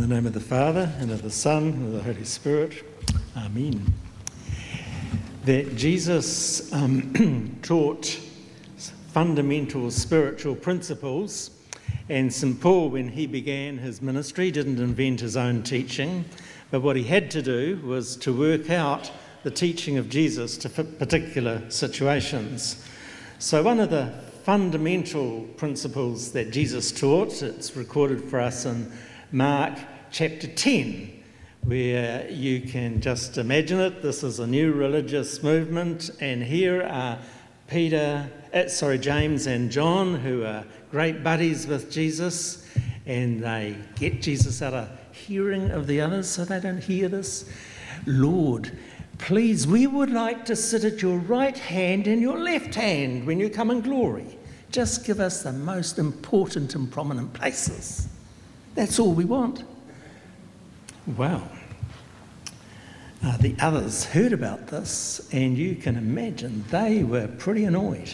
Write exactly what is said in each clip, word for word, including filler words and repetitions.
In the name of the Father, and of the Son, and of the Holy Spirit. Amen. That Jesus um, taught fundamental spiritual principles, and Saint Paul, when he began his ministry, didn't invent his own teaching, but what he had to do was to work out the teaching of Jesus to fit particular situations. So one of the fundamental principles that Jesus taught, it's recorded for us in Mark chapter ten, where you can just imagine it. This is a new religious movement, and here are Peter, uh, sorry, James and John, who are great buddies with Jesus, and they get Jesus out of hearing of the others so they don't hear this. Lord, please, we would like to sit at your right hand and your left hand when you come in glory. Just give us the most important and prominent places. That's all we want. Well, uh, the others heard about this, and you can imagine they were pretty annoyed.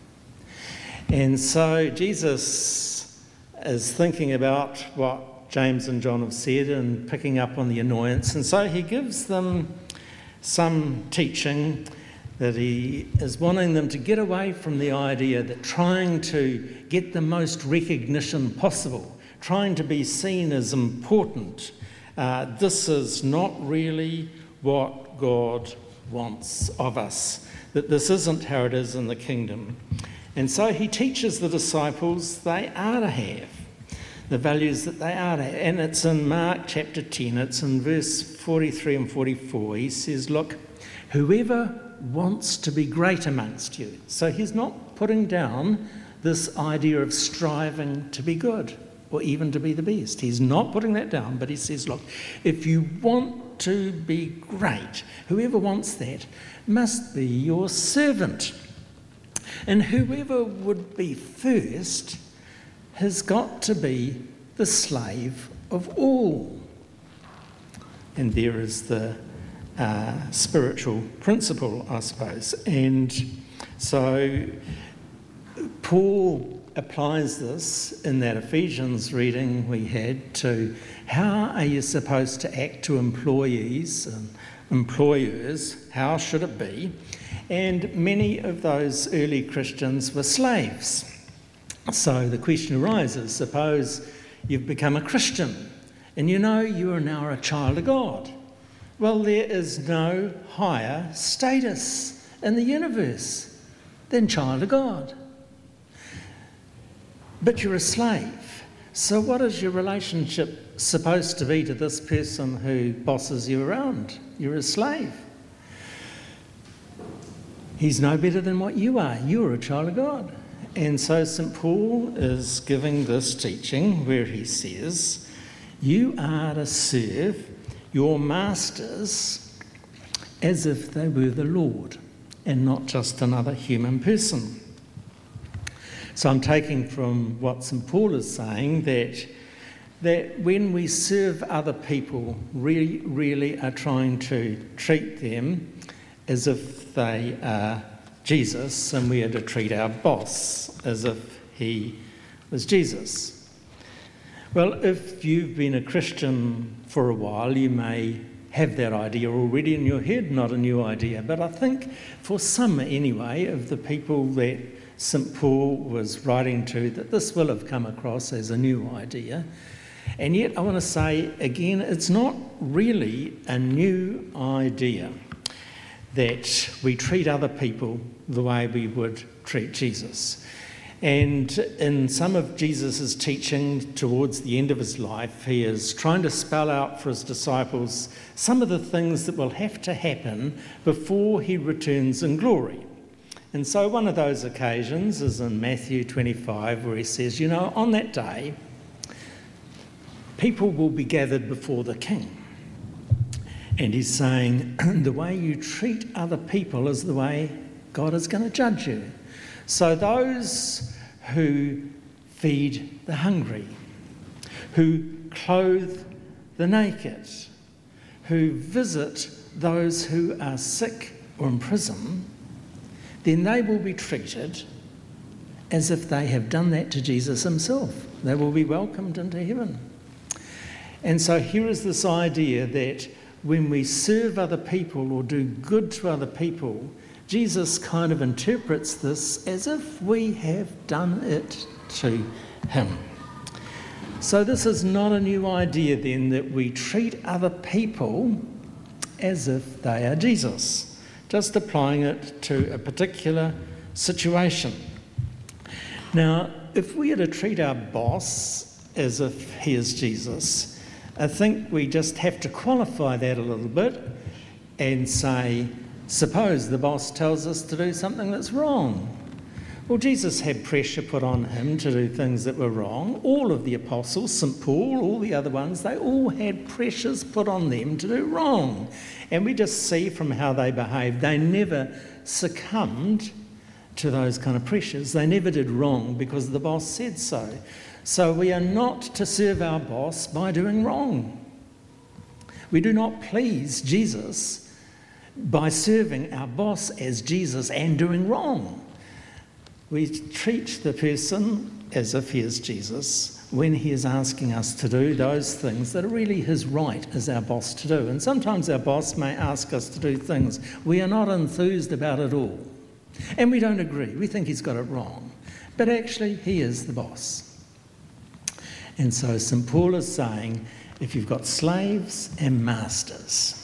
And so Jesus is thinking about what James and John have said and picking up on the annoyance, and so he gives them some teaching that he is wanting them to get away from the idea that trying to get the most recognition possible, trying to be seen as important, uh, this is not really what God wants of us, that this isn't how it is in the kingdom. And so he teaches the disciples they are to have, the values that they are to have. And it's in Mark chapter ten, it's in verse forty-three and forty-four. He says, look, whoever wants to be great amongst you. So he's not putting down this idea of striving to be good or even to be the best. He's not putting that down, but he says, look, if you want to be great, whoever wants that must be your servant. And whoever would be first has got to be the slave of all. And there is the uh, spiritual principle, I suppose. And so Paul applies this in that Ephesians reading we had to how are you supposed to act to employees and employers, how should it be? And many of those early Christians were slaves. So the question arises, suppose you've become a Christian and you know you are now a child of God. Well, there is no higher status in the universe than child of God. But you're a slave. So what is your relationship supposed to be to this person who bosses you around? You're a slave. He's no better than what you are. You're a child of God. And so Saint Paul is giving this teaching where he says, you are to serve your masters as if they were the Lord and not just another human person. So I'm taking from what Saint Paul is saying that, that when we serve other people, we really are trying to treat them as if they are Jesus, and we are to treat our boss as if he was Jesus. Well, if you've been a Christian for a while, you may have that idea already in your head, not a new idea. But I think for some anyway, of the people that Saint Paul was writing to, that this will have come across as a new idea. And yet I want to say again, it's not really a new idea that we treat other people the way we would treat Jesus. And in some of Jesus' teaching towards the end of his life, he is trying to spell out for his disciples some of the things that will have to happen before he returns in glory. And so one of those occasions is in Matthew twenty-five, where he says, you know, on that day, people will be gathered before the king. And he's saying, the way you treat other people is the way God is going to judge you. So those who feed the hungry, who clothe the naked, who visit those who are sick or in prison, then they will be treated as if they have done that to Jesus himself. They will be welcomed into heaven. And so here is this idea that when we serve other people or do good to other people, Jesus kind of interprets this as if we have done it to him. So this is not a new idea then, that we treat other people as if they are Jesus, just applying it to a particular situation. Now, if we are to treat our boss as if he is Jesus, I think we just have to qualify that a little bit and say, suppose the boss tells us to do something that's wrong. Well, Jesus had pressure put on him to do things that were wrong. All of the apostles, Saint Paul, all the other ones, they all had pressures put on them to do wrong. And we just see from how they behaved, they never succumbed to those kind of pressures. They never did wrong because the boss said so. So we are not to serve our boss by doing wrong. We do not please Jesus by serving our boss as Jesus and doing wrong. We treat the person as if he is Jesus when he is asking us to do those things that are really his right as our boss to do. And sometimes our boss may ask us to do things we are not enthused about at all. And we don't agree. We think he's got it wrong. But actually, he is the boss. And so Saint Paul is saying, if you've got slaves and masters,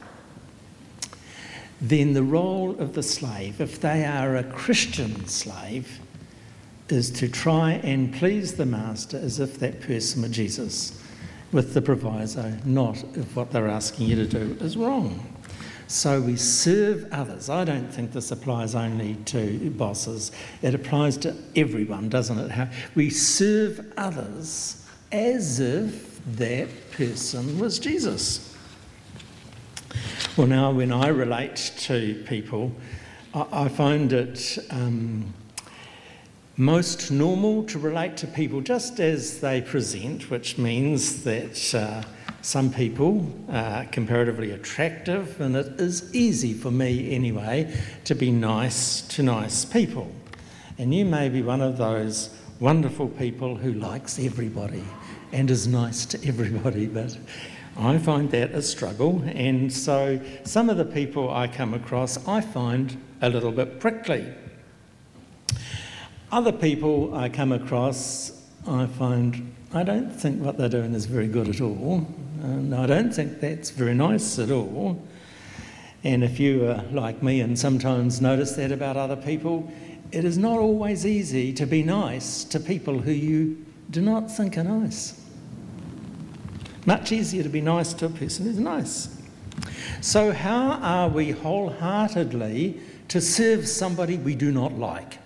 then the role of the slave, if they are a Christian slave, is to try and please the master as if that person were Jesus, with the proviso, not if what they're asking you to do is wrong. So we serve others. I don't think this applies only to bosses. It applies to everyone, doesn't it? How we serve others as if that person was Jesus. Well, now when I relate to people, I, I find it um, most normal to relate to people just as they present, which means that uh, some people are comparatively attractive, and it is easy for me anyway to be nice to nice people. And you may be one of those wonderful people who likes everybody and is nice to everybody, but I find that a struggle. And so some of the people I come across I find a little bit prickly. Other people I come across I find I don't think what they're doing is very good at all. And I don't think that's very nice at all. And if you are like me and sometimes notice that about other people, it is not always easy to be nice to people who you do not think are nice. Much easier to be nice to a person who's nice. So how are we wholeheartedly to serve somebody we do not like?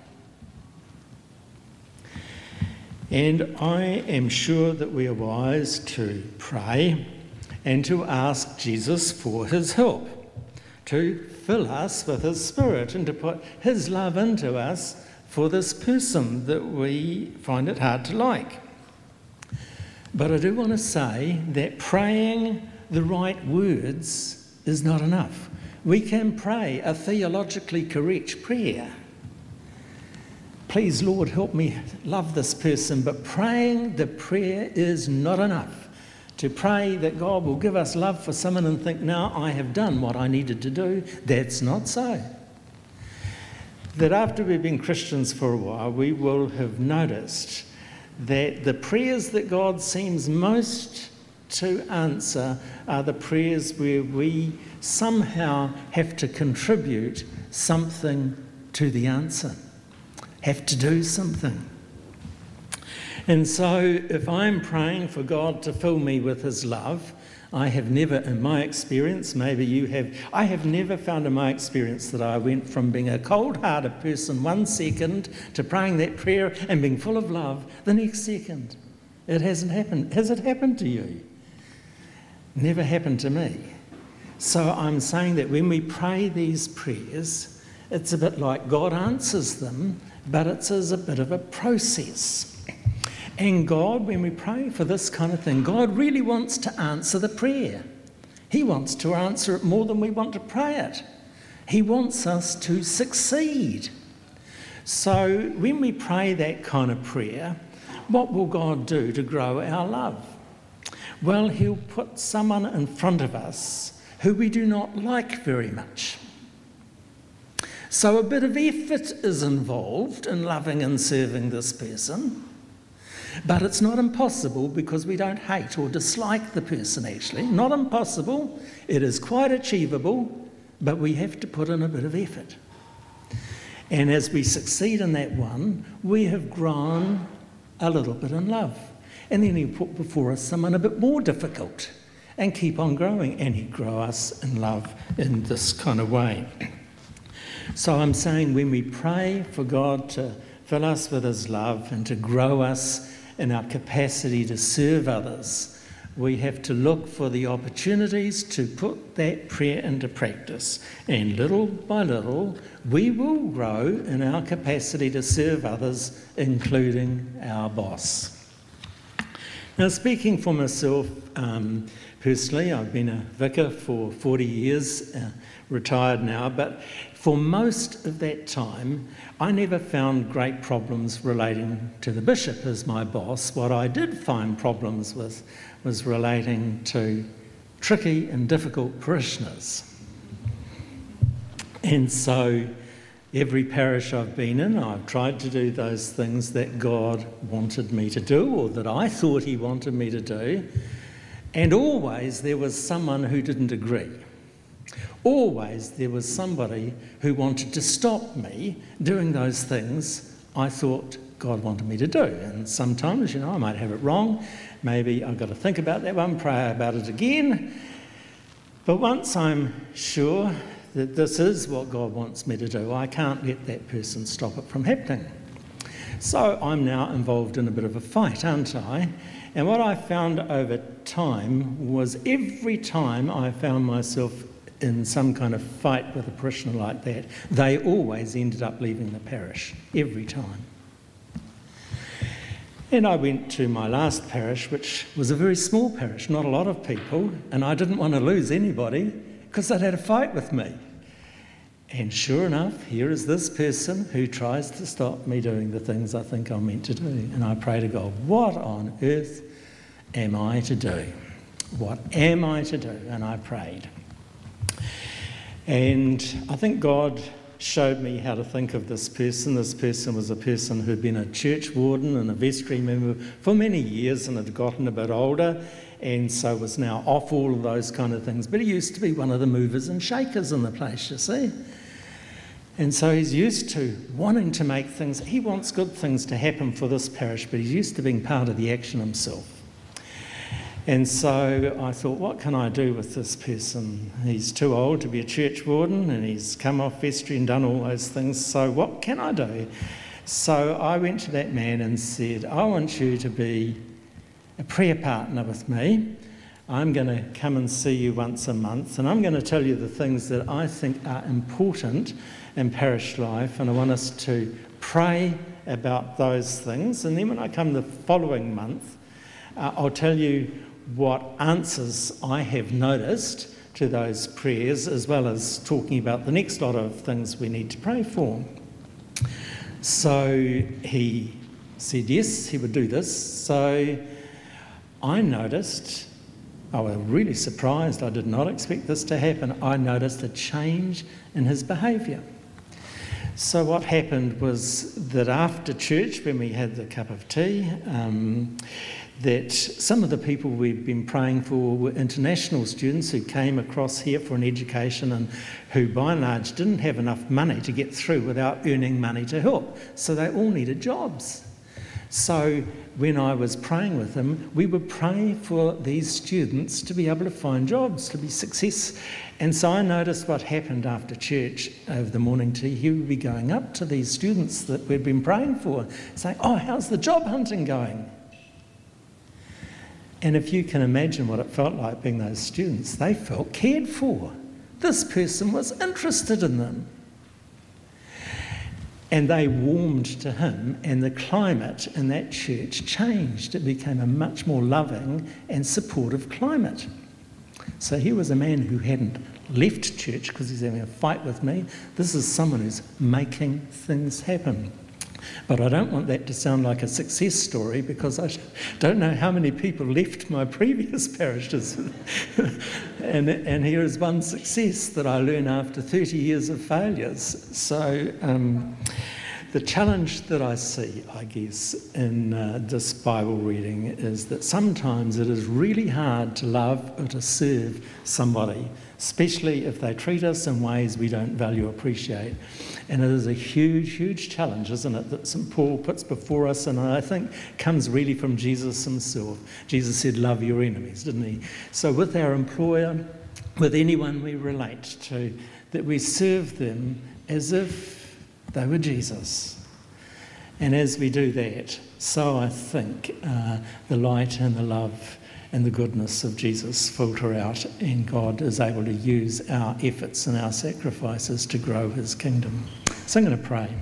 And I am sure that we are wise to pray and to ask Jesus for his help, to fill us with his Spirit and to put his love into us for this person that we find it hard to like. But I do want to say that praying the right words is not enough. We can pray a theologically correct prayer. Please, Lord, help me love this person, but praying the prayer is not enough. To pray that God will give us love for someone and think, now I have done what I needed to do, that's not so. That after we've been Christians for a while, we will have noticed that the prayers that God seems most to answer are the prayers where we somehow have to contribute something to the answer. Have to do something. And so if I'm praying for God to fill me with his love, I have never, in my experience, maybe you have, I have never found in my experience that I went from being a cold-hearted person one second to praying that prayer and being full of love the next second. It hasn't happened. Has it happened to you? Never happened to me. So I'm saying that when we pray these prayers, it's a bit like God answers them, but it's as a bit of a process. And God, when we pray for this kind of thing, God really wants to answer the prayer. He wants to answer it more than we want to pray it. He wants us to succeed. So when we pray that kind of prayer, what will God do to grow our love? Well, he'll put someone in front of us who we do not like very much. So a bit of effort is involved in loving and serving this person, but it's not impossible because we don't hate or dislike the person actually. Not impossible, it is quite achievable, but we have to put in a bit of effort. And as we succeed in that one, we have grown a little bit in love. And then he put before us someone a bit more difficult and keep on growing, and he'd grow us in love in this kind of way. So I'm saying when we pray for God to fill us with his love and to grow us in our capacity to serve others, we have to look for the opportunities to put that prayer into practice. And little by little, we will grow in our capacity to serve others, including our boss. Now, speaking for myself, um, personally, I've been a vicar for forty years, uh, retired now, but for most of that time, I never found great problems relating to the bishop as my boss. What I did find problems with was relating to tricky and difficult parishioners. And so every parish I've been in, I've tried to do those things that God wanted me to do, or that I thought he wanted me to do. And always there was someone who didn't agree. Always there was somebody who wanted to stop me doing those things I thought God wanted me to do. And sometimes, you know, I might have it wrong. Maybe I've got to think about that one, pray about it again. But once I'm sure that this is what God wants me to do, I can't let that person stop it from happening. So I'm now involved in a bit of a fight, aren't I? And what I found over time was every time I found myself in some kind of fight with a parishioner like that, they always ended up leaving the parish, every time. And I went to my last parish, which was a very small parish, not a lot of people, and I didn't want to lose anybody because they'd had a fight with me. And sure enough, here is this person who tries to stop me doing the things I think I'm meant to do. And I pray to God, what on earth am I to do? What am I to do? And I prayed. And I think God showed me how to think of this person. This person was a person who'd been a church warden and a vestry member for many years and had gotten a bit older, and so was now off all of those kind of things. But he used to be one of the movers and shakers in the place, you see. And so he's used to wanting to make things, he wants good things to happen for this parish, but he's used to being part of the action himself. And so I thought, what can I do with this person? He's too old to be a church warden, and he's come off vestry and done all those things, so what can I do? So I went to that man and said, I want you to be a prayer partner with me. I'm going to come and see you once a month, and I'm going to tell you the things that I think are important in parish life, and I want us to pray about those things. And then when I come the following month, uh, I'll tell you what answers I have noticed to those prayers, as well as talking about the next lot of things we need to pray for. So he said yes, he would do this. So I noticed, I was really surprised, I did not expect this to happen, I noticed a change in his behaviour. So what happened was that after church, when we had the cup of tea, um, that some of the people we'd been praying for were international students who came across here for an education and who by and large didn't have enough money to get through without earning money to help. So they all needed jobs. So when I was praying with them, we would pray for these students to be able to find jobs, to be success. And so I noticed what happened after church over the morning tea. He would be going up to these students that we'd been praying for, saying, oh, how's the job hunting going? And if you can imagine what it felt like being those students, they felt cared for. This person was interested in them. And they warmed to him, and the climate in that church changed. It became a much more loving and supportive climate. So here was a man who hadn't left church because he's having a fight with me. This is someone who's making things happen. But I don't want that to sound like a success story, because I don't know how many people left my previous parishes. and, and here is one success that I learn after thirty years of failures. So um, the challenge that I see, I guess, in uh, this Bible reading is that sometimes it is really hard to love or to serve somebody, especially if they treat us in ways we don't value or appreciate. And it is a huge, huge challenge, isn't it, that Saint Paul puts before us, and I think comes really from Jesus himself. Jesus said, love your enemies, didn't he? So with our employer, with anyone we relate to, that we serve them as if they were Jesus. And as we do that, so I think uh, the light and the love and the goodness of Jesus filter out, and God is able to use our efforts and our sacrifices to grow his kingdom. So I'm going to pray.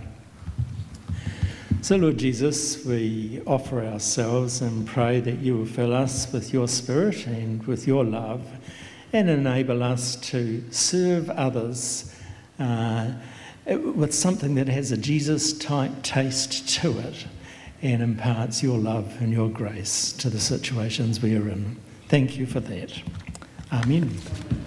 So Lord Jesus, we offer ourselves and pray that you will fill us with your Spirit and with your love, and enable us to serve others uh, with something that has a Jesus-type taste to it, and imparts your love and your grace to the situations we are in. Thank you for that. Amen.